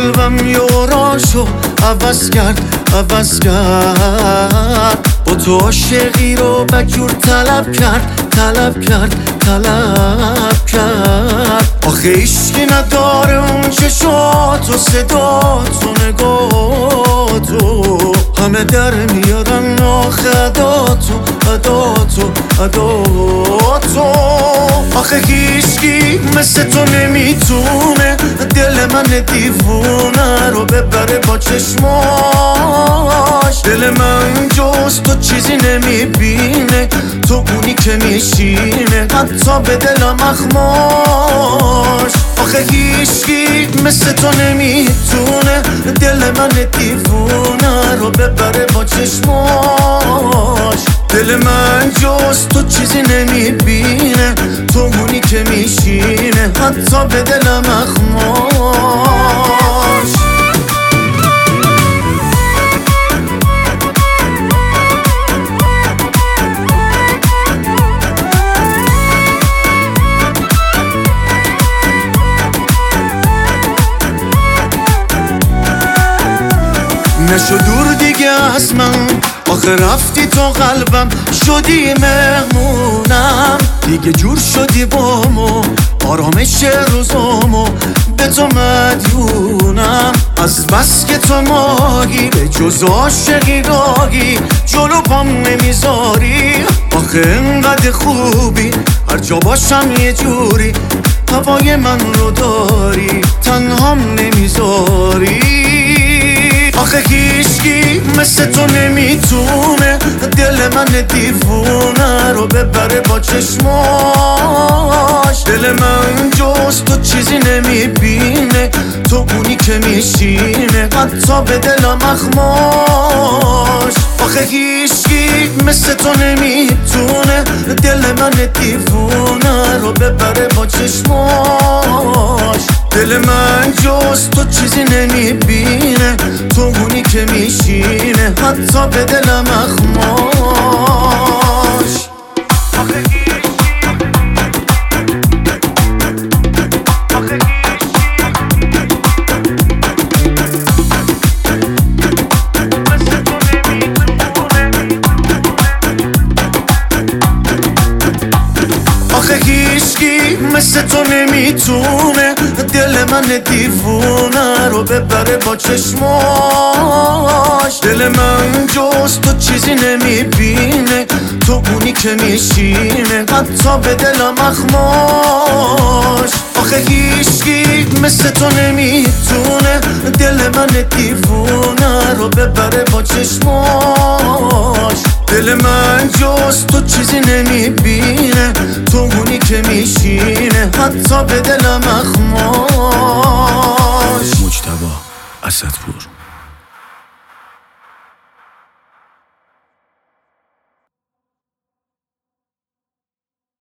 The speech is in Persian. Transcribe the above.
قلبم یوراشو عوض کرد با تو عاشقی رو بجور طلب کرد آخه عشقی نداره اون چشات و صدات و نگاتو همه در میارن آخه عداتو آخه هیچکی مثل تو نمیتونه دل من دیوونه رو ببره با چشماش. دل من جز تو چیزی نمیبینه، تو اونی که میشینه حتی به دلم اخماش. آخه هیچکی مثل تو نمیتونه دل من دیوونه رو ببره با چشماش. دل من جز تو چیزی نمیبینه، تو اونی که میشینه حتی به دلم اخماش. نشو دور دیگه از من، آخه رفتی تو قلبم شدی مهمونم. دیگه جور شدی بامو آرامش روزامو به تو مدیونم. از بس که تو ماهی به جز عاشقی راهی جلو پام نمیذاری. آخه انقدر خوبی هر جا باشم یه جوری هوای من رو داری تنهام نمیذاری. آخه هیچکی مثل تو نمیتونه دل من دیوونه رو ببره با چشماش. دل من جز تو چیزی نمیبینه، تو اونی که میشینه حتی به دلم اخماش. آخه هیچکی مثل تو نمیتونه دل من دیوونه رو ببره با چشماش. دل من جز تو چیزی نمیبینه، تو اونی که میشینه حتی به دلم اخماش. آخه هیچکی مثل تو نمیتونه دل من دیوونه رو ببره با چشماش. دل من جز تو چیزی نمیبینه، تو اونی که میشینه حتی به دلم اخماش. آخه هیچکی مثل تو نمیتونه دل من دیوونه رو ببره با چشماش. دل من جز تو چیزی نمیبینه، تو اونی که میشینه حتی به دلم اخماش.